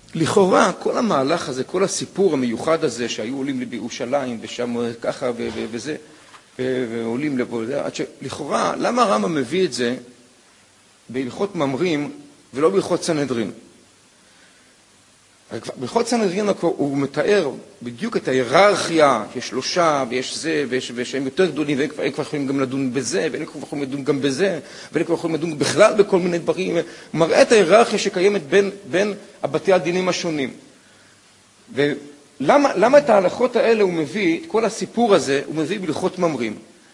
לכאורה, כל המהלך הזה, כל הסיפור המיוחד הזה, שהיו עולים בירושלים, ושם ככה וזה, ועולים לפה, לכאורה, למה הרמב"ם מביא את זה בהלכות ממרים ולא בהלכות סנהדרין? בהלכות סנהדרין הוא מתאר בדיוק את ההיררכיה, יש שלושה ויש זה, ושהם יותר גדולים, והם כבר יכולים גם לדון בזה, והם כבר יכולים לדון גם בזה, והם כבר יכולים לדון בכלל בכל מיני דברים. הוא מראה את ההיררכיה שקיימת בין הבתי הדינים השונים. ולמה את ההלכות האלה הוא מביא, את כל הסיפור הזה, הוא מביא בהלכות ממרים?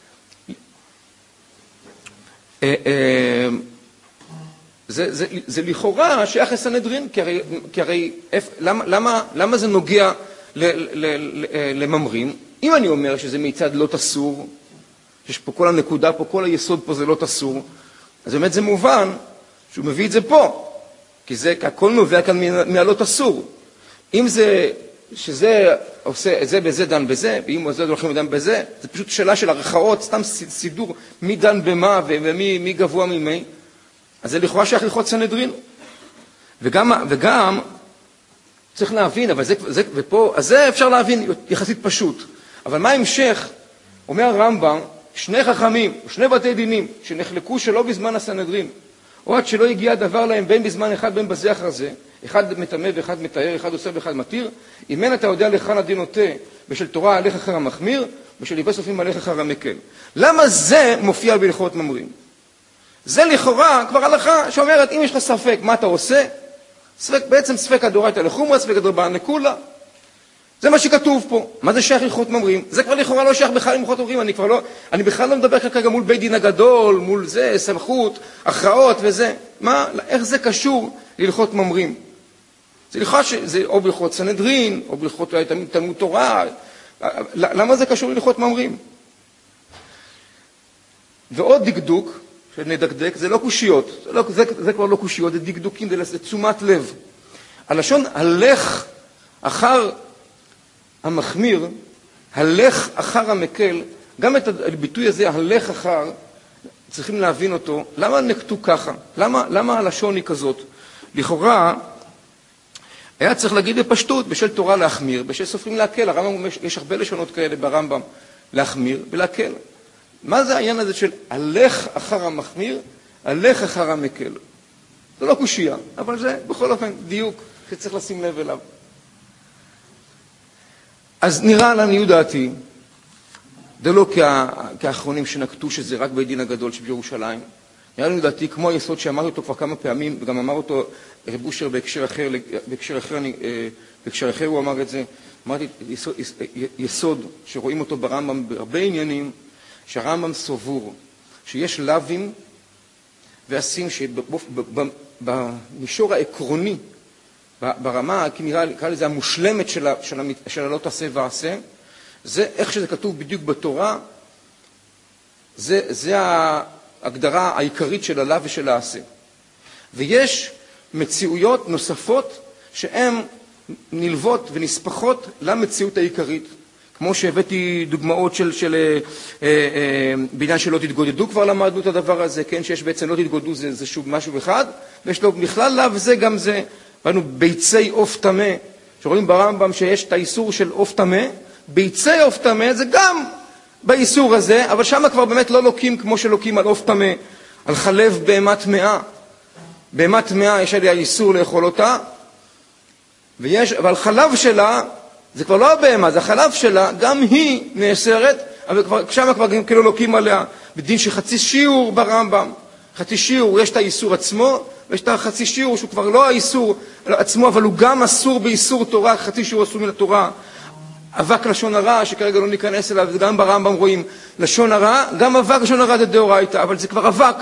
זה לכאורה שייך לסנהדרין, כי הרי למה זה נוגע לממרים? אם אני אומר שזה מצד לא תסור, יש פה כל הנקודה, כל היסוד פה זה לא תסור, אז באמת זה מובן שהוא מביא את זה פה, כי הכל נובע כאן מהלא תסור. אם זה שזה עושה את זה בזה דן בזה, ואם זה הולכים לדן בזה, זה פשוט שאלה של ערכאות, סתם סידור מי דן במה ומי גבוה ממי. אז זה לכאורה שייך להלכות סנהדרין. וגם צריך להבין, אבל אז זה אפשר להבין יחסית פשוט. אבל מה ההמשך? אומר הרמב"ם, שני חכמים, שני בתי דינים, שנחלקו שלא בזמן הסנהדרין, או עד שלא הגיע הדבר להם בין בזמן אחד בין בזה אחר זה, אחד מטמא ואחד מטהר, אחד עושה ואחד מתיר, אם אין אתה יודע לכאן הדין נוטה, בשל תורה הלך אחר המחמיר, בשל ליבי סופים הלך אחר המקל. למה זה מופיע בהלכות ממרים? זה לכאורה כבר הלכה שאומרת, אם יש לך ספק מה אתה עושה, בעצם ספק הדאורייתא לחומרא, ספק הדרבנן לקולא. זה מה שכתוב פה. מה זה שייך להלכות ממרים? זה כבר לכאורה לא שייך בכלל להלכות ממרים. אני בכלל לא מדבר כרגע מול בית דין הגדול, מול זה, סמכות, הכרעות וזה. איך זה קשור להלכות ממרים? זה לכאורה שזה או בהלכות סנהדרין, או בהלכות תלמוד תורה. למה זה קשור להלכות ממרים? ועוד דקדוק, שנדקדק, זה לא קושיות. זה כבר לא קושיות, זה דקדוקים, זה תשומת לב. הלשון הלך אחר המחמיר, הלך אחר המקל, גם את הביטוי הזה, הלך אחר, צריכים להבין אותו. למה נקטו ככה? למה הלשון היא כזאת? לכאורה, היה צריך להגיד בפשטות, בשל תורה להחמיר, בשל סופרים להקל. הרמב"ם, יש הרבה לשונות כאלה ברמב"ם, להחמיר ולהקל. מה זה העניין הזה של הלך אחר המחמיר, הלך אחר המקל? זה לא קושייה, אבל זה בכל אופן דיוק שצריך לשים לב אליו. אז נראה לעניות דעתי, זה לא כאחרונים שנקטו שזה רק בית דין הגדול שבירושלים, נראה לעניות דעתי כמו היסוד שאמרתי אותו כבר כמה פעמים, וגם אמר אותו רב אושר בהקשר אחר הוא אמר את זה, אמרתי יסוד שרואים אותו ברמב"ם בהרבה עניינים, שהרמב"ם סובור שיש לאווים ועשים שבמישור העקרוני, ברמה, נקרא לזה המושלמת של הלא תעשה ועשה, זה איך שזה כתוב בדיוק בתורה, זה ההגדרה העיקרית של הלאו ושל העשה. ויש מציאויות נוספות שהן נלוות ונספחות למציאות העיקרית. כמו שהבאתי דוגמאות של בעניין שלא תתגודדו, כבר למדנו את הדבר הזה, כן, שיש בעצם לא תתגודדו זה שוב משהו אחד, ויש לו בכלל לאו וזה גם זה. ראינו ביצי עוף טמא, שרואים ברמב"ם שיש את האיסור של עוף טמא, ביצי עוף טמא זה גם באיסור הזה, אבל שם כבר באמת לא לוקים כמו שלוקים על עוף טמא, על חלב בהמה טמאה. בהמה טמאה יש עליה איסור לאכול אותה, אבל חלב שלה, זה כבר לא הבהמה, זה החלב שלה, גם היא נאסרת, אבל שם כבר כאילו לוקים עליה, בדין שחצי שיעור ברמב"ם. חצי שיעור, יש את האיסור עצמו, ויש את החצי שיעור שהוא כבר לא האיסור עצמו, אבל הוא גם אסור באיסור תורה, חצי שיעור אסור מן התורה. אבק לשון הרע, שכרגע לא ניכנס אליו, גם ברמב"ם רואים לשון הרע, גם אבק לשון הרע זה דאורייתא, אבל זה כבר אבק,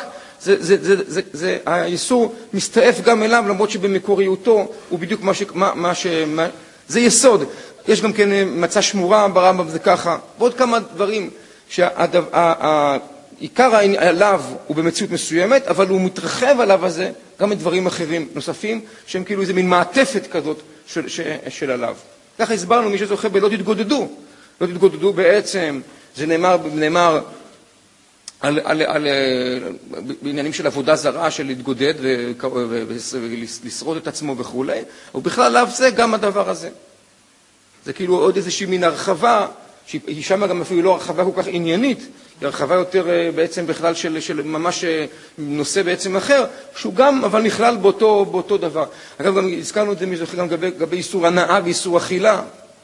האיסור מסתעף גם אליו, למרות שבמקוריותו הוא בדיוק זה יסוד. יש גם כן מצא שמורה ברמב"ם, זה ככה, ועוד כמה דברים עיקר עליו הוא במציאות מסוימת, אבל הוא מתרחב עליו הזה גם מדברים אחרים נוספים, שהם כאילו איזה מין מעטפת כזאת של עליו. ככה הסברנו, מי שזוכה בלא תתגודדו. לא תתגודדו בעצם, זה נאמר בעניינים של עבודה זרה, של להתגודד ולשרוד את עצמו וכו', ובכלל לאו זה גם הדבר הזה. זה כאילו עוד איזושהי מין הרחבה, שהיא שם גם אפילו לא הרחבה כל כך עניינית, היא הרחבה יותר בעצם בכלל של ממש נושא בעצם אחר, שהוא גם אבל נכלל באותו דבר. אגב, גם הזכרנו את זה גם לגבי איסור הנאה ואיסור אכילה,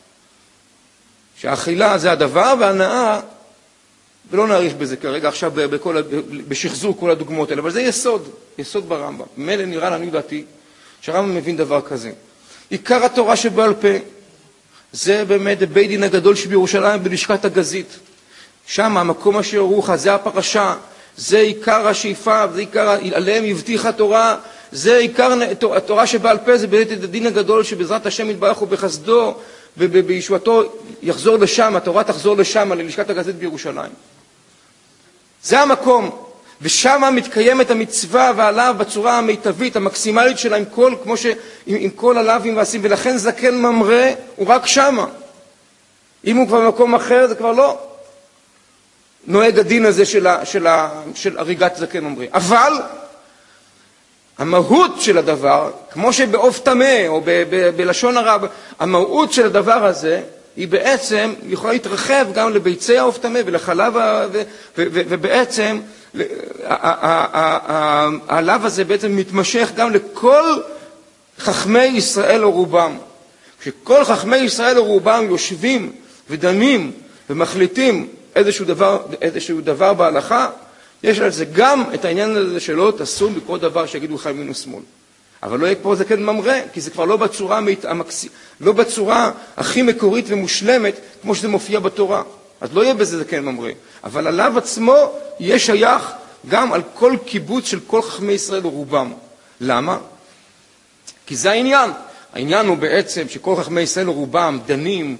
שהאכילה זה הדבר והנאה, ולא נעריך בזה כרגע עכשיו בשחזור כל הדוגמאות האלה, אבל זה יסוד ברמב"ם. מילא נראה לנו דעתי שהרמב"ם מבין דבר כזה. עיקר התורה שבעל פה, זה באמת בית דין הגדול שבירושלים בלשכת הגזית. שם המקום אשר רוחה, זה הפרשה, זה עיקר השאיפה, זה עיקר, עליהם הבטיחה התורה, זה עיקר התורה שבעל פה, זה בית הדין הגדול שבעזרת השם יתברך ובחסדו ובישועתו יחזור לשם, התורה תחזור לשם, ללשכת הגזית בירושלים. זה המקום, ושם מתקיימת המצווה ועליו בצורה המיטבית, המקסימלית שלה, עם כל הלאווים והעשים, ולכן זקן ממרא הוא רק שם. אם הוא כבר במקום אחר, זה כבר לא נוהג הדין הזה של הריגת זקן ממרא. אבל המהות של הדבר, כמו שבעוף טמא או בלשון הרב, המהות של הדבר הזה, היא בעצם יכולה להתרחב גם לביצי העוף טמא ולחלב, ובעצם הלאו הזה בעצם מתמשך גם לכל חכמי ישראל או רובם. כשכל חכמי ישראל או רובם יושבים ודנים ומחליטים איזשהו דבר בהלכה, יש על זה גם את העניין הזה שלא תעשו בכל דבר שיגידו לך ימין ושמאל. אבל לא יהיה פה זקן ממרא, כי זה כבר לא בצורה הכי מקורית ומושלמת כמו שזה מופיע בתורה. אז לא יהיה בזה זקן ממרא. אבל עליו עצמו יהיה שייך גם על כל קיבוץ של כל חכמי ישראל ורובם. למה? כי זה העניין. העניין הוא בעצם שכל חכמי ישראל ורובם דנים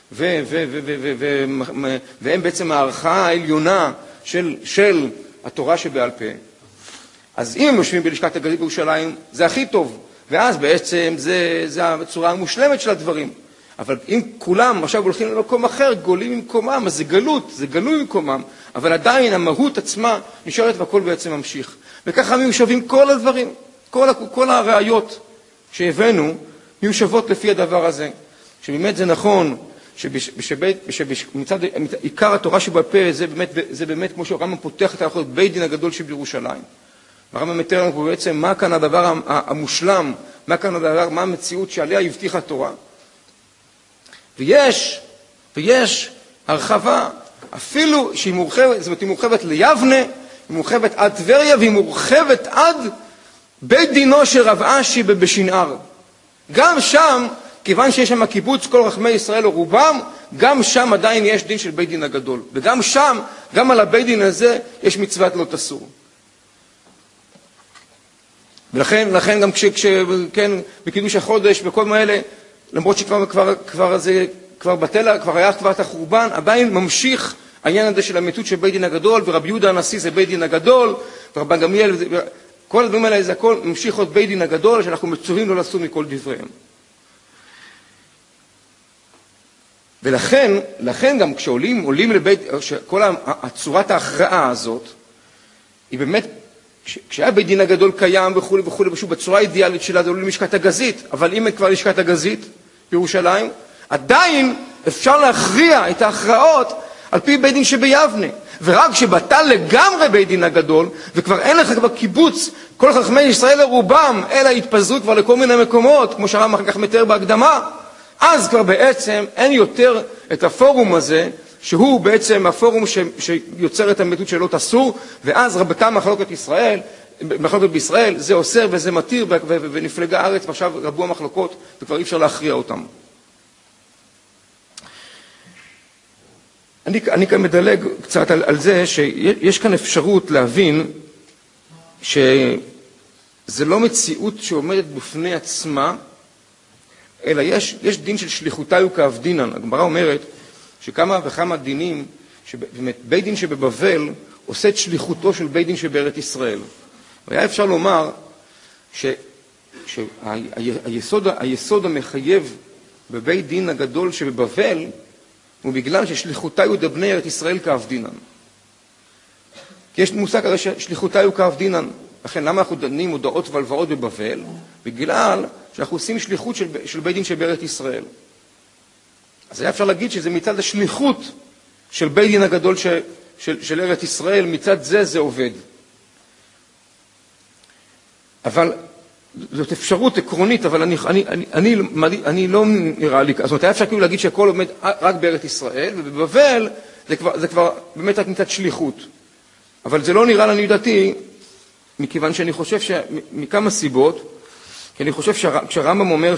והם בעצם הערכה העליונה של התורה שבעל פה. אז אם הם יושבים בלשכת הגזית בירושלים, זה הכי טוב. ואז בעצם זה הצורה המושלמת של הדברים. אבל אם כולם עכשיו הולכים למקום אחר, גולים ממקומם, אז זה גלות, זה גלוי ממקומם. אבל עדיין המהות עצמה נשארת והכל בעצם ממשיך. וככה מיושבים כל הדברים, כל הראיות שהבאנו, מיושבות לפי הדבר הזה. שבאמת זה נכון, שמצד עיקר התורה שבעל פה, זה באמת כמו שהרמב"ם פותח את ההלכות, בית דין הגדול שבירושלים. הרמב"ם מתאר לנו בעצם מה כאן הדבר המושלם, מה המציאות שעליה הבטיחה התורה. ויש הרחבה, אפילו שהיא מורחבת, זאת אומרת, היא מורחבת ליבנה, היא מורחבת עד טבריה, והיא מורחבת עד בית דינו של רב אשי בשנער. גם שם, כיוון שיש שם קיבוץ כל חכמי ישראל או רובם, גם שם עדיין יש דין של בית דין הגדול. וגם שם, גם על הבית דין הזה, יש מצוות לא תסור. ולכן גם כן, בקידוש החודש, בכל מאלה, למרות שכבר בטלה, כבר היה כבר את החורבן, עדיין ממשיך העניין הזה של המתות של בית דין הגדול, ורבי יהודה הנשיא זה בית דין הגדול, ורבן גמליאל, כל הדברים האלה זה הכל ממשיך עוד בית דין הגדול, שאנחנו מצווים לא לסור מכל דבריהם. ולכן גם כשעולים לבית, כל הצורת ההכרעה הזאת, היא באמת, כשהיה בית דין הגדול קיים וכו' וכו', ושוב בצורה האידיאלית שלה זה עולה למשכת הגזית, אבל אם כבר לשכת הגזית בירושלים, עדיין אפשר להכריע את ההכרעות על פי בית דין שביבנה. ורק כשבטל לגמרי בית דין הגדול, וכבר אין לך כבר קיבוץ, כל חכמי ישראל לרובם, אלא התפזרו כבר לכל מיני מקומות, כמו שהרמב"ם אחר כך מתאר בהקדמה, אז כבר בעצם אין יותר את הפורום הזה, שהוא בעצם הפורום שיוצר את המתות שלא תסור, ואז רבתה מחלוקת בישראל, זה אוסר וזה מתיר, ונפלגה הארץ, ועכשיו רבו המחלוקות, וכבר אי אפשר להכריע אותם. אני כאן מדלג קצת על זה, שיש כאן אפשרות להבין, שזה לא מציאות שעומדת בפני עצמה, אלא יש דין של שליחותיו כעבדינן. הגמרא אומרת שכמה וכמה דינים, שבאמת בית דין שבבבל עושה את שליחותו של בית דין שבארץ ישראל. והיה אפשר לומר שהיסוד המחייב בבית דין הגדול שבבבל הוא בגלל ששליחותיו דבני ארץ ישראל כעבדינן. כי יש מושג הרי ששליחותי הוא כאב דינן. לכן למה אנחנו דנים הודעות והלוואות בבבל? בגלל שאנחנו עושים שליחות של בית דין של בארץ ישראל. אז היה אפשר להגיד שזה מצד השליחות של בית דין הגדול של ארץ ישראל, מצד זה עובד. אבל זאת אפשרות עקרונית, אבל אני לא נראה לי, זאת אומרת, היה אפשר כאילו להגיד שהכל עומד רק בארץ ישראל, ובבבל זה כבר באמת רק מצד שליחות. אבל זה לא נראה לעניות דעתי, מכיוון שאני חושב מכמה סיבות, כי אני חושב כשהרמב"ם אומר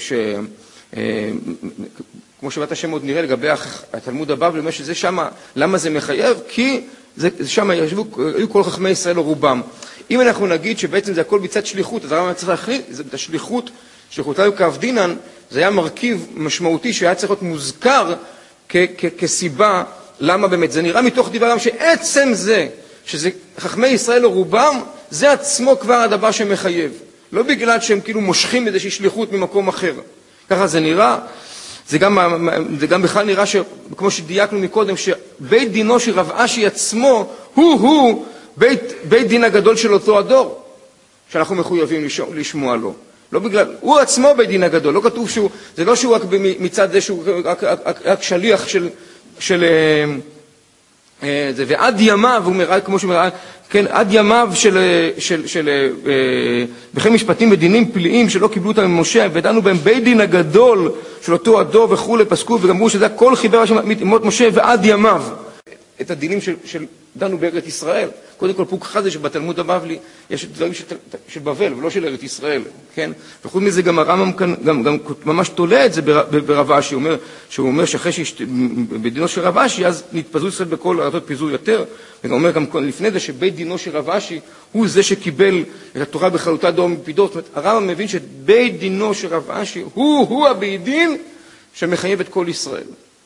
כמו שבאת השם עוד נראה לגבי התלמוד הבבלי, אומר שזה שמה, למה זה מחייב? כי שם היו כל חכמי ישראל או רובם. אם אנחנו נגיד שבעצם זה הכל מצד שליחות, אז הרמב"ם צריך להחליט, את השליחות, שליחותי הוא כאב דינן, זה היה מרכיב משמעותי שהיה צריך להיות מוזכר כסיבה, למה באמת? זה נראה מתוך דברם שעצם זה, שזה חכמי ישראל או רובם, זה עצמו כבר הדבר שמחייב. לא בגלל שהם כאילו מושכים איזושהי שליחות ממקום אחר. ככה זה נראה. זה גם בכלל נראה כמו שדייקנו מקודם, שבית דינו של רב אשי עצמו, הוא בית דין הגדול של אותו הדור, שאנחנו מחויבים לשמוע לו. לא בגלל, הוא עצמו בית דין הגדול, לא כתוב שהוא, זה לא שהוא רק מצד זה שהוא רק שליח של זה, ועד ימיו, הוא אומר, כמו שהוא אומר, כן, עד ימיו של בכם משפטים ודינים פליליים שלא קיבלו אותם ממשה, ודנו בהם בית דין הגדול של אותו הדור וכו' פסקו, וגמרו שזה כל חיבר אמות משה ועד ימיו. את הדינים של דנו בארץ ישראל. קודם כל פוקחה זה שבתלמוד הבבלי יש דברים של בבל ולא של ארץ ישראל, כן? וחוץ מזה גם הרמב"ם כאן גם ממש תולה את זה ברב אשי, שהוא אומר שאחרי בדינו של רב אשי אז נתפזו ישראל בכל ארצות פיזור יותר, וגם אומר גם לפני זה שבית דינו של רב אשי הוא זה שקיבל את התורה בכללותה דור מפידות. זאת אומרת, הרמב"ם מבין שבית דינו של רב אשי הוא הבית דין שמחייב את כל ישראל.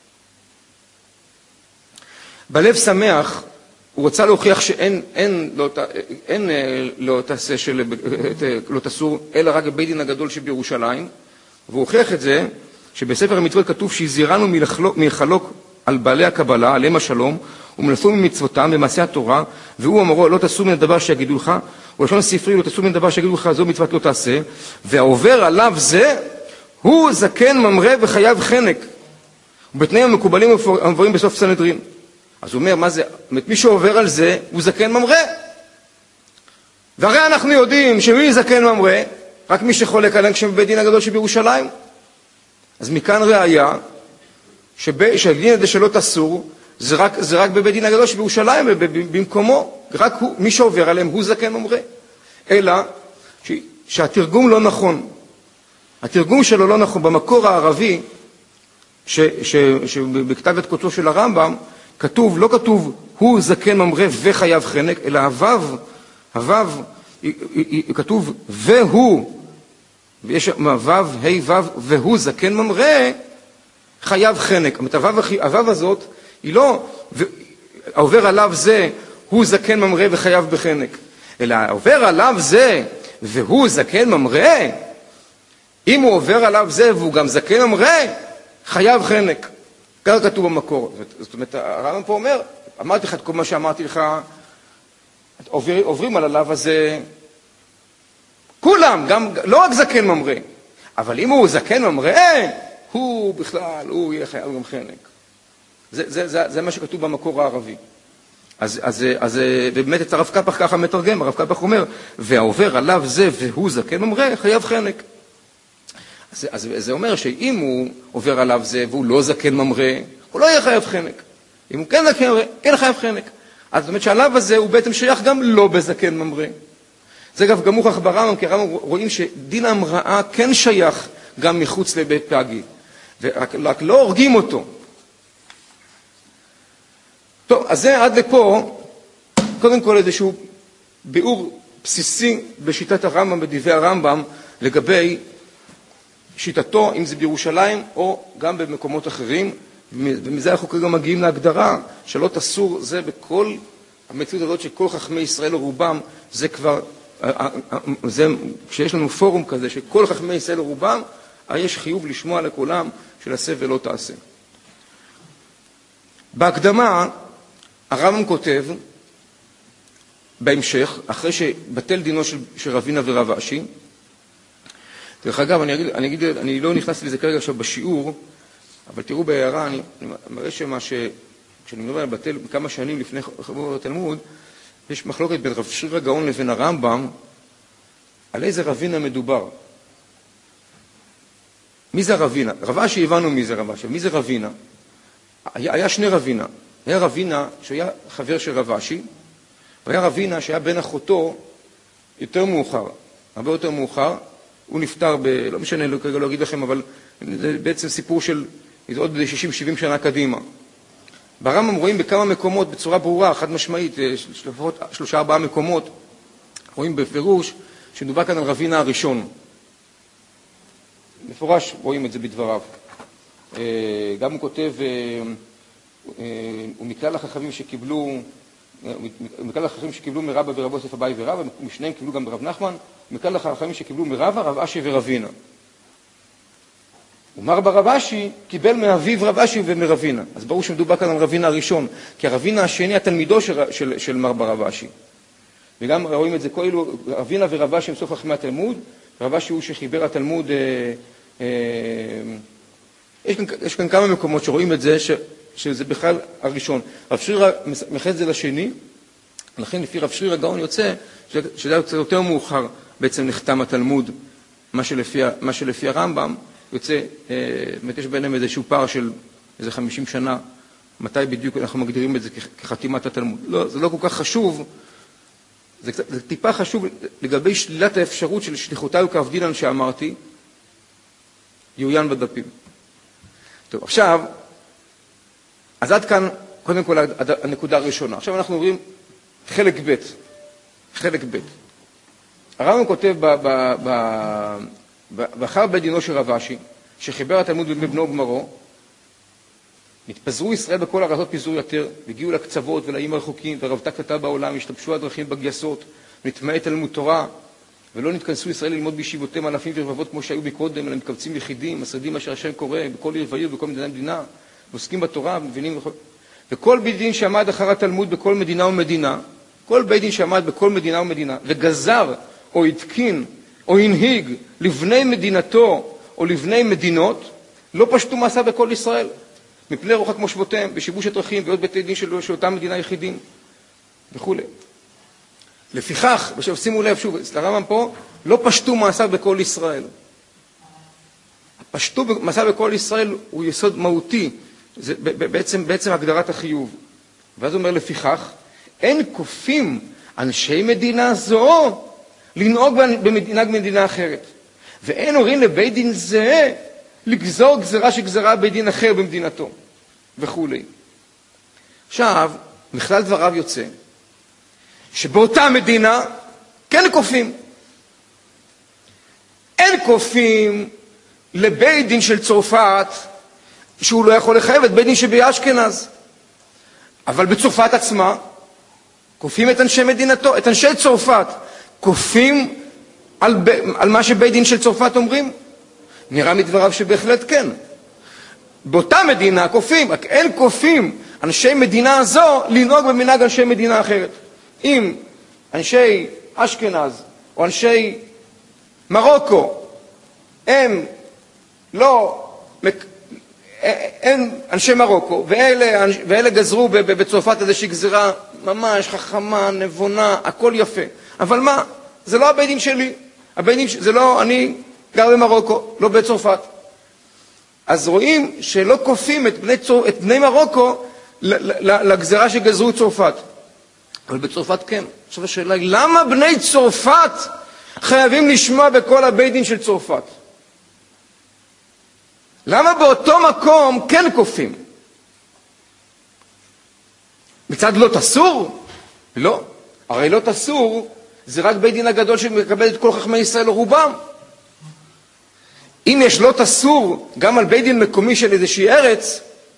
בלב שמח, הוא רוצה להוכיח שאין לא תעשה לא תסור, אלא רק בבית דין הגדול שבירושלים, והוא הוכיח את זה שבספר המצוות כתוב שהזהירנו מלחלוק על בעלי הקבלה, עליהם השלום, ומלסור ממצוותם במעשי התורה, והוא אמרו לא תסור מן הדבר שיגידו לך, ולשון הספרי לא תסור מן הדבר שיגידו לך, זו מצוות לא תעשה, והעובר עליו זה, הוא זקן ממרא וחייב חנק, ובתנאים המקובלים המבואים בסוף סנהדרין. אז הוא אומר, מה זה? מי שעובר על זה, הוא זקן ממרא. והרי אנחנו יודעים שמי זקן ממרא? רק מי שחולק עליהם כשבבית דין הגדול שבירושלים. אז מכאן ראיה, שהדין הזה שלא תסור, זה רק בבית דין הגדול שבירושלים, במקומו. רק מי שעובר עליהם הוא זקן ממרא. אלא שהתרגום לא נכון. התרגום שלו לא נכון. במקור הערבי, שבכתב את קודשו של הרמב"ם, כתוב, לא כתוב, הוא זקן ממרא וחייב חנק, אלא הוו, כתוב, והוא, ויש וו, ה' וו, והוא זקן ממרא, חייב חנק. הוו הזאת, היא לא, העובר עליו זה, הוא זקן ממרא וחייב בחנק, אלא העובר עליו זה, והוא זקן ממרא, אם הוא עובר עליו זה, והוא גם זקן ממרא, חייב חנק. כך כתוב במקור. זאת אומרת, הרמב"ם פה אומר, אמרתי לך את כל מה שאמרתי לך, עוברים על עליו הזה, כולם, לא רק זקן ממרא, אבל אם הוא זקן ממרא, הוא בכלל, הוא יהיה חייב גם חנק. זה מה שכתוב במקור הערבי. אז באמת את הרב קפח ככה מתרגם, הרב קפח אומר, והעובר עליו זה והוא זקן ממרא, חייב חנק. אז זה אומר שאם הוא עובר עליו זה והוא לא זקן ממרא, הוא לא יהיה חייב חנק. אם הוא כן זקן ממרא, כן חייב חנק. אז זאת אומרת שעליו הזה הוא בעצם שייך גם לא בזקן ממרא. זה אגב גם מוכח ברמב"ם, כי הרמב"ם רואים שדין המראה כן שייך גם מחוץ לבית פגי. ורק לא הורגים אותו. טוב, אז זה עד לפה, קודם כל איזשהו ביאור בסיסי בשיטת הרמב"ם, בדברי הרמב"ם, לגבי שיטתו, אם זה בירושלים או גם במקומות אחרים, ומזה אנחנו כרגע מגיעים להגדרה שלא תסור זה בכל המציאות הזאת שכל חכמי ישראל רובם, זה כבר, כשיש לנו פורום כזה שכל חכמי ישראל רובם, יש חיוב לשמוע לכולם של עשה ולא תעשה. בהקדמה הרמב"ם כותב בהמשך, אחרי שבטל דינו של רבינה ורב אשי. דרך אגב, אני לא נכנס לזה כרגע עכשיו בשיעור, אבל תראו בהערה, אני מראה כשאני מדבר על בטל כמה שנים לפני חבור התלמוד, יש מחלוקת בין רב שריר הגאון לבין הרמב"ם, על איזה רבינה מדובר. מי זה רבינה? רב אשי הבנו מי זה רב אשי, מי זה רבינה? היה שני רבינה. היה רבינה שהיה חבר של רב אשי, והיה רבינה שהיה בן אחותו יותר מאוחר, הרבה יותר מאוחר. הוא נפטר לא משנה, כרגע לא אגיד לכם, אבל זה בעצם סיפור של עוד 60-70 שנה קדימה. ברמב"ם רואים בכמה מקומות בצורה ברורה, חד משמעית, לפחות 3-4 מקומות, רואים בפירוש שמדובר כאן על רבינה הראשון. מפורש רואים את זה בדבריו. גם הוא כותב, הוא מכלל החכמים שקיבלו מרבא ורב יוסף אביי ורבא, משניהם קיבלו גם ברב נחמן, מכלל החכמים שקיבלו מרבא, רב אשי ורבינה. ומר ברב אשי קיבל מאביו רב אשי ומרבינה. אז ברור שמדובר כאן על רבינה הראשון, כי הרבינה השני התלמידו של מר ברב אשי. וגם רואים את זה, כאילו רבינה ורב אשי הם סוף חכמי התלמוד, רב אשי הוא שחיבר התלמוד. יש כאן כמה מקומות שרואים את זה, שזה בכלל הראשון. רב שריר מחד את זה לשני, לכן לפי רב שריר הגאון יוצא, שזה יותר מאוחר בעצם נחתם התלמוד, מה שלפי הרמב"ם יוצא, יש ביניהם איזשהו פער של איזה 50 שנה, מתי בדיוק אנחנו מגדירים את זה כחתימת התלמוד. לא, זה לא כל כך חשוב, זה טיפה חשוב לגבי שלילת האפשרות של שליחותיי וכעבדינן שאמרתי, יעוין בדפים. טוב, עכשיו, אז עד כאן, קודם כל, הנקודה הראשונה. עכשיו אנחנו אומרים חלק ב'. חלק ב'. הרמב"ם כותב באחר בית דינו של רב אשי, שחיבר התלמוד בבנו וגמרו, נתפזרו ישראל בכל ארצות פיזור יותר, והגיעו לקצוות ולאיים הרחוקים, ורבתה כתב בעולם, השתבשו הדרכים בגייסות, נטמעי תלמוד תורה, ולא נתכנסו ישראל ללמוד בישיבותיהם אלפים ורבבות כמו שהיו מקודם, אלא מתקבצים יחידים, משרידים אשר השם קורא, בכל עיר ועיר ובכל מדינה ומדינה, ועוסקים בתורה, מבינים וכל בית דין שעמד אחר התלמוד בכל מדינה ומדינה, כל בית דין שעמד בכל מדינה ומדינה, וגזר או התקין או הנהיג לבני מדינתו או לבני מדינות, לא פשטו מעשה בכל ישראל, מפני רוחק מושבותיהם, בשיבוש הדרכים, ועוד בתי דין של אותם מדינה יחידים, וכו'. לפיכך, עכשיו שימו לב שוב, הרמב"ם פה, לא פשטו מעשה בכל ישראל. פשטו מעשה בכל ישראל הוא יסוד מהותי, זה בעצם הגדרת החיוב. ואז הוא אומר לפיכך, אין כופים אנשי מדינה זו לנהוג במדינה אחרת. ואין הורים לבית דין זה לגזור גזרה שגזרה בית דין אחר במדינתו, וכו'. עכשיו, מכלל דבריו יוצא, שבאותה מדינה כן כופים. אין כופים לבית דין של צרפת, שהוא לא יכול לחייב את בית דין שבאשכנז. אבל בצרפת עצמה, כופים את אנשי מדינתו, את אנשי צרפת, כופים על מה שבית דין של צרפת אומרים? נראה מדבריו שבהחלט כן. באותה מדינה כופים, רק אין כופים אנשי מדינה הזו לנהוג במנהג אנשי מדינה אחרת. אם אנשי אשכנז או אנשי מרוקו הם אנשי מרוקו, ואלה גזרו בצרפת איזושהי גזירה ממש חכמה, נבונה, הכל יפה. אבל מה? זה לא הבית דין שלי. זה לא, אני גר במרוקו, לא בצרפת. אז רואים שלא כופים את בני מרוקו לגזירה שגזרו צרפת. אבל בצרפת כן. עכשיו השאלה היא, למה בני צרפת חייבים לשמוע בכל הבית דין של צרפת? למה באותו מקום כן כופים? מצד לא תסור? לא. הרי לא תסור זה רק בית דין הגדול שמקבל את כל חכמי ישראל או רובם. אם יש לא תסור גם על בית דין מקומי של איזושהי ארץ,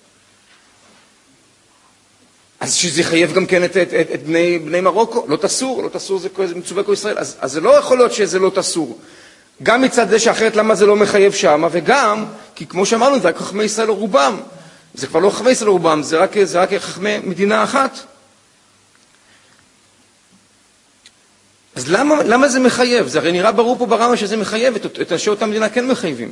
אז שזה יחייב גם כן את בני מרוקו. לא תסור, לא תסור זה מצווה כל ישראל. אז זה לא יכול להיות שזה לא תסור. גם מצד זה שאחרת למה זה לא מחייב שם, וגם, כי כמו שאמרנו, זה רק חכמי ישראל או רובם. זה כבר לא חכמי ישראל או רובם, זה רק חכמי מדינה אחת. אז למה זה מחייב? זה הרי נראה ברור פה ברמה שזה מחייב, את אנשי אותה מדינה כן מחייבים.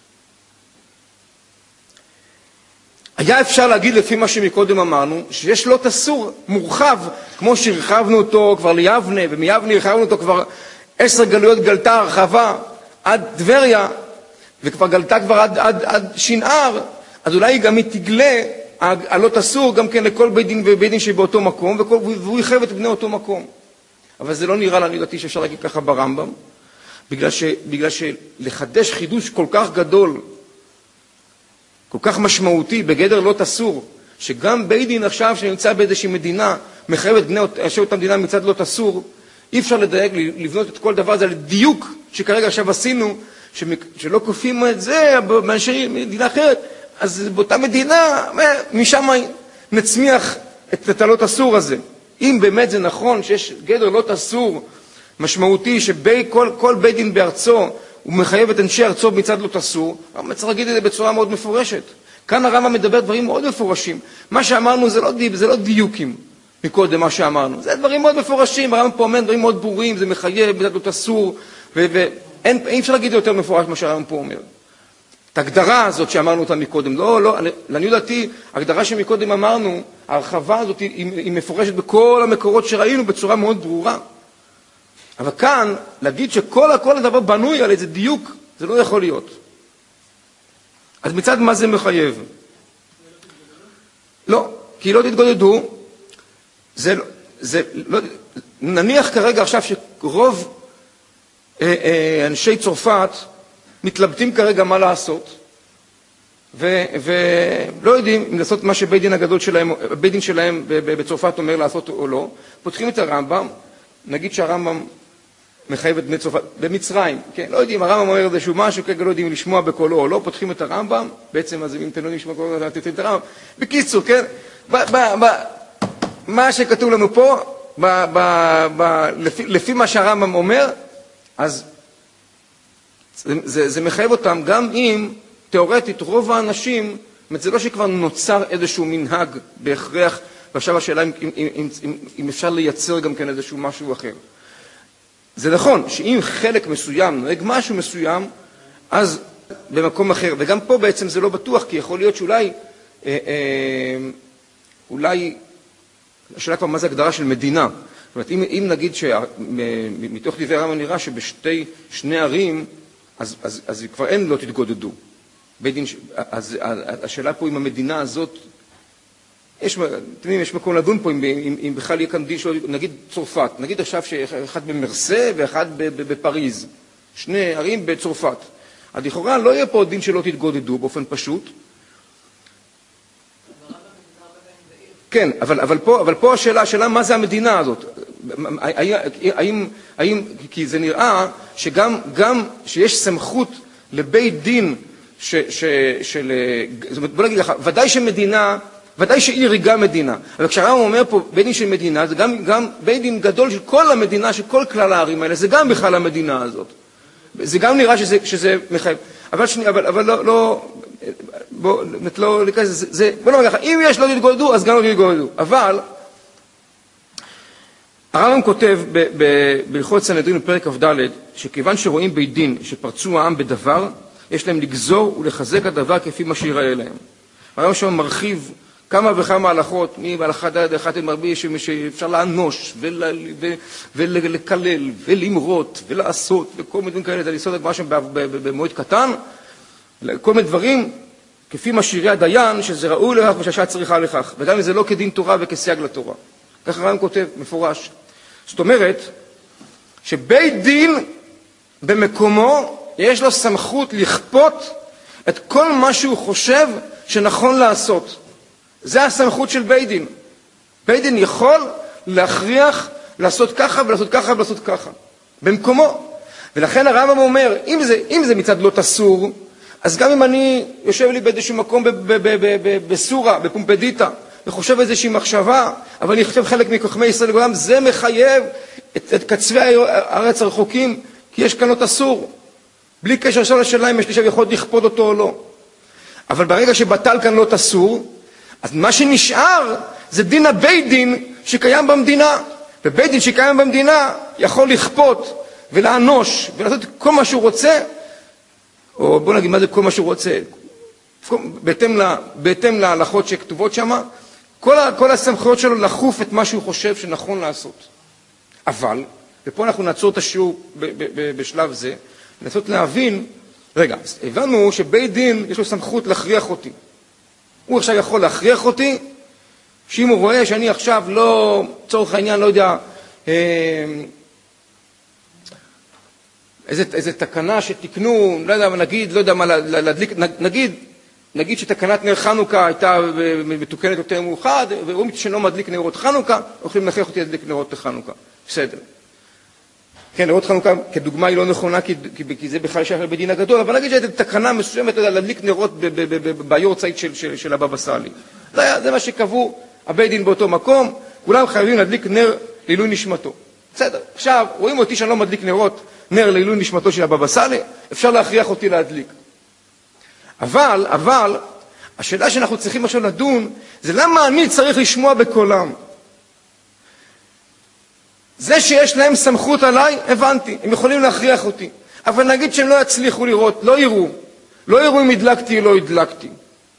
היה אפשר להגיד לפי מה שמקודם אמרנו, שיש לוט אסור מורחב, כמו שהרחבנו אותו כבר ליבנה, ומיבנה הרחבנו אותו כבר 10 גלויות גלתה הרחבה עד טבריה, וכבר גלתה כבר עד שנער, אז אולי גם היא תגלה הלוט אסור גם כן לכל בית דין ובית דין שבאותו מקום, והוא יחייב את בני אותו מקום. אבל זה לא נראה לנו לדעתי שאפשר להגיד ככה ברמב"ם, בגלל שלחדש חידוש כל כך גדול, כל כך משמעותי, בגדר לוט אסור, שגם בית דין עכשיו שנמצא באיזושהי מדינה, מחייב את בני אותה מדינה מצד לוט אסור, אי אפשר לדייק, לבנות את כל דבר הזה לדיוק שכרגע עכשיו עשינו, שלא כופים את זה באנשי מדינה אחרת, אז באותה מדינה, משם נצמיח את הלוט אסור הזה. אם באמת זה נכון שיש גדר לוט אסור משמעותי, שכל בית דין בארצו, הוא מחייב את אנשי ארצו מצד לוט אסור, אבל צריך להגיד את זה בצורה מאוד מפורשת. כאן הרמב"ם מדבר דברים מאוד מפורשים. מה שאמרנו זה לא דיוקים מקודם מה שאמרנו. זה דברים מאוד מפורשים, הרמב"ם פה אומר דברים מאוד ברורים, זה מחייב מצד לוט אסור, ואי אפשר להגיד יותר מפורש מה שהרמב"ם פה אומר. את ההגדרה הזאת שאמרנו אותה מקודם, לעניות דעתי, ההגדרה שמקודם אמרנו, ההרחבה הזאת היא מפורשת בכל המקורות שראינו בצורה מאוד ברורה. אבל כאן, להגיד שכל הדבר בנוי על איזה דיוק, זה לא יכול להיות. אז מצד מה זה מחייב? לא, כי לא תתגודדו, נניח כרגע עכשיו שרוב אנשי צרפת מתלבטים כרגע מה לעשות, ולא יודעים אם לעשות מה שבית דין הגדול שלהם, בית דין שלהם בצרפת אומר לעשות או לא, פותחים את הרמב"ם, נגיד שהרמב"ם מחייב את בני צרפת, במצרים, כן, לא יודעים, הרמב"ם אומר איזשהו משהו, כרגע לא יודעים לשמוע בקולו או לא, פותחים את הרמב"ם, בעצם אז אם אתם לא לשמוע בקולו, תתחיל את הרמב"ם, בקיצור, כן, מה שכתוב לנו פה, לפי מה שהרמב"ם אומר, אז זה מחייב אותם, גם אם תיאורטית רוב האנשים, זה לא שכבר נוצר איזשהו מנהג בהכרח, ועכשיו השאלה אם אפשר לייצר גם כן איזשהו משהו אחר. זה נכון שאם חלק מסוים נוהג משהו מסוים, אז במקום אחר, וגם פה בעצם זה לא בטוח, כי יכול להיות שאולי, השאלה כבר מה זה הגדרה של מדינה. זאת אומרת, אם נגיד שמתוך דברי הרמב"ם נראה שבשני ערים, אז כבר אין לא תתגודדו. אז השאלה פה אם המדינה הזאת, יש מקום לדון פה אם בכלל יהיה כאן דין שלו, נגיד צרפת, נגיד עכשיו שאחד במרסה ואחד בפריז, שני ערים בצרפת. אז לכאורה לא יהיה פה דין שלא תתגודדו באופן פשוט. כן, אבל פה השאלה מה זה המדינה הזאת? כי זה נראה שגם שיש סמכות לבית דין בוא נגיד לך, ודאי שעיר היא גם מדינה, אבל כשהרמב"ם אומר פה בית דין של מדינה, זה גם בית דין גדול של כל המדינה, של כל כלל הערים האלה, זה גם בכלל המדינה הזאת. זה גם נראה שזה מחייב. אבל בוא נאמר ככה, אם יש לא תתגודדו, אז גם לא תתגודדו. אבל הרמב"ם כותב בהלכות סנהדרין בפרק כ"ד, שכיוון שרואים בית דין שפרצו העם בדבר, יש להם לגזור ולחזק הדבר כפי מה שיראה להם. הרמב"ם שם מרחיב כמה וכמה הלכות, מהלכה ד' אחת מרבי שאפשר לאנוש ולקלל ולמרות ולעשות וכל מיני דברים כאלה, זה לסוד הגמרא שם במועד קטן, כל מיני דברים כפי מה שיראה הדיין, שזה ראוי לכך ושהשעה צריכה לכך, וגם אם זה לא כדין תורה וכסייג לתורה. כך הרמב"ם כותב מפורש. זאת אומרת שבית דין במקומו יש לו סמכות לכפות את כל מה שהוא חושב שנכון לעשות. זה הסמכות של בית דין. בית דין יכול להכריח לעשות ככה ולעשות ככה ולעשות ככה. במקומו. ולכן הרמב"ם אומר, אם זה מצד לא תסור, אז גם אם אני יושב לי באיזשהו מקום בסורה, בפומפדיטה, וחושב איזושהי מחשבה, אבל אני חושב חלק מכוחמי ישראל לגולם, זה מחייב את קצווי הארץ הרחוקים, כי יש כאן לא תסור. בלי קשר עכשיו לשאלה אם יש לי שם יכול לכפות אותו או לא. אבל ברגע שבטל כאן לא תסור, אז מה שנשאר זה דין הבית דין שקיים במדינה. ובית דין שקיים במדינה, יכול לכפות ולענוש ולעשות כל מה שהוא רוצה, או בוא נגיד מה זה כל מה שהוא רוצה, בהתאם להלכות שכתובות שם, כל הסמכויות שלו לחוף את מה שהוא חושב שנכון לעשות. אבל, ופה אנחנו נעצור את השיעור בשלב זה, לנסות להבין, רגע, הבנו שבית דין יש לו סמכות להכריח אותי. הוא עכשיו יכול להכריח אותי, שאם הוא רואה שאני עכשיו לא, צורך העניין, לא יודע, איזה תקנה שתקנו, לא יודע, נגיד, לא יודע מה להדליק, נגיד שתקנת נר חנוכה הייתה מתוקנת יותר מאוחד, ורואים שלא מדליק נרות חנוכה, יכולים להכריח אותי להדליק נרות חנוכה. בסדר. כן, נרות חנוכה כדוגמה היא לא נכונה, כי זה בכלל שייך לבית דין הגדול, אבל נגיד שהייתה תקנה מסוימת להדליק נרות ביורצייט של הבבא סאלי. זה מה שקבעו הבית דין באותו מקום, כולם חייבים להדליק נר לעילוי נשמתו. בסדר. עכשיו, רואים אותי שאני לא מדליק נר לעילוי נשמתו של הבבא סאלי, אפשר להכריח אותי להדליק. אבל, השאלה שאנחנו צריכים עכשיו לדון, זה למה אני צריך לשמוע בקולם. זה שיש להם סמכות עליי, הבנתי, הם יכולים להכריח אותי. אבל נגיד שהם לא יצליחו לראות, לא יראו אם הדלקתי או לא הדלקתי.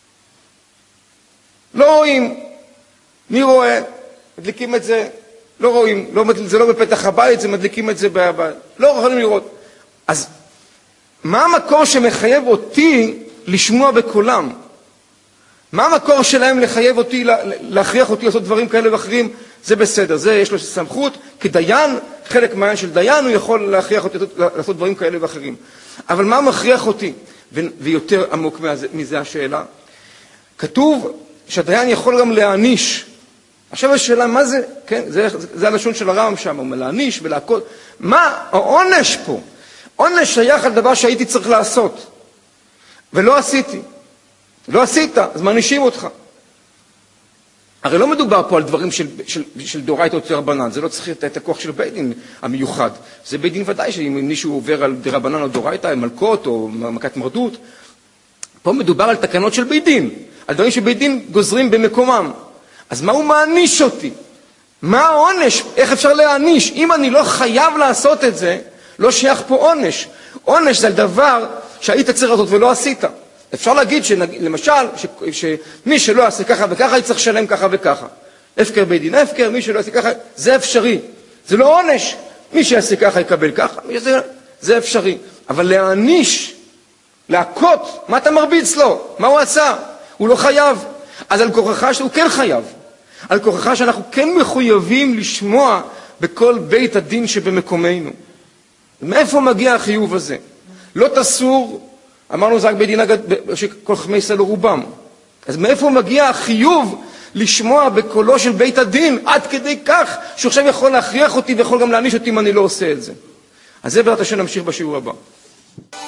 לא רואים. מי רואה? מדליקים את זה, לא רואים, זה לא בפתח הבית, זה מדליקים את זה לא יכולים לראות. אז מה המקור שמחייב אותי לשמוע בקולם? מה המקור שלהם לחייב אותי, להכריח אותי לעשות דברים כאלה ואחרים? זה בסדר, זה יש לו סמכות, כדיין, חלק מהעניין של דיין, הוא יכול להכריח אותי לעשות דברים כאלה ואחרים. אבל מה מכריח אותי? ויותר עמוק מזה השאלה. כתוב שהדיין יכול גם להעניש. עכשיו השאלה, מה זה? כן, זה הלשון של הרמב"ם שם, הוא להעניש ולהכות. מה העונש פה? עונש שייך על דבר שהייתי צריך לעשות. ולא עשיתי. לא עשית, אז מענישים אותך. הרי לא מדובר פה על דברים של דאורייתא או דרבנן, זה לא צריך את הכוח של בית דין המיוחד. זה בית דין ודאי שאם מישהו עובר על דרבנן או דאורייתא, מלקות או מכת מרדות. פה מדובר על תקנות של בית דין, על דברים שבית דין גוזרים במקומם. אז מה הוא מעניש אותי? מה העונש? איך אפשר להעניש? אם אני לא חייב לעשות את זה, לא שייך פה עונש. עונש זה על דבר שהיית צריך לעשות ולא עשית. אפשר להגיד למשל, שמי שלא יעשה ככה וככה, יצטרך לשלם ככה וככה. הפקר בית דין, הפקר, מי שלא יעשה ככה, זה אפשרי. זה לא עונש. מי שיעשה ככה יקבל ככה, זה אפשרי. אבל להעניש, להכות, מה אתה מרביץ לו? מה הוא עשה? הוא לא חייב. אז על כוחך שהוא כן חייב. על כוחך שאנחנו כן מחויבים לשמוע בכל בית הדין שבמקומנו. מאיפה מגיע החיוב הזה? לא תסור, אמרנו זה רק בית דין שכל חכמי ישראל רובם. אז מאיפה מגיע החיוב לשמוע בקולו של בית הדין עד כדי כך שהוא עכשיו יכול להכריח אותי ויכול גם להעניש אותי אם אני לא עושה את זה? אז זה בעזרת השם נמשיך בשיעור הבא.